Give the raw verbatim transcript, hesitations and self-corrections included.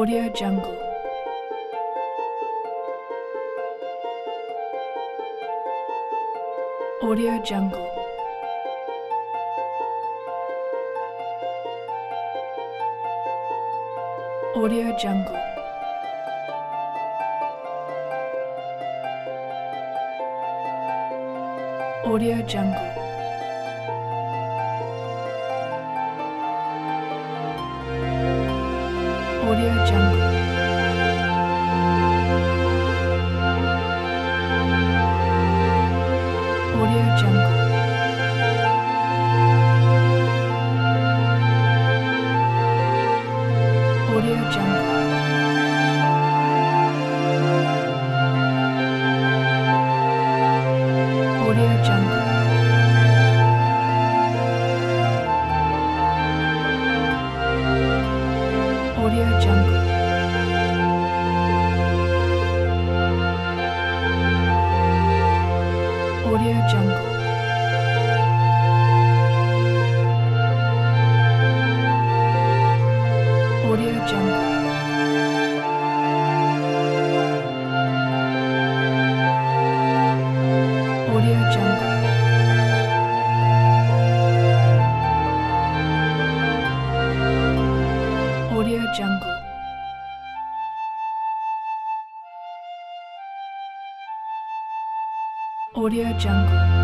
Audio Jungle. Audio Jungle. Audio Jungle. Audio Jungle. Audio Jungle. Audio Jungle. Audio Jungle. Audio Jungle. Audio Jungle. Audio Jungle. Audio Jungle. Audio Jungle. Audio Jungle. Audio Jungle.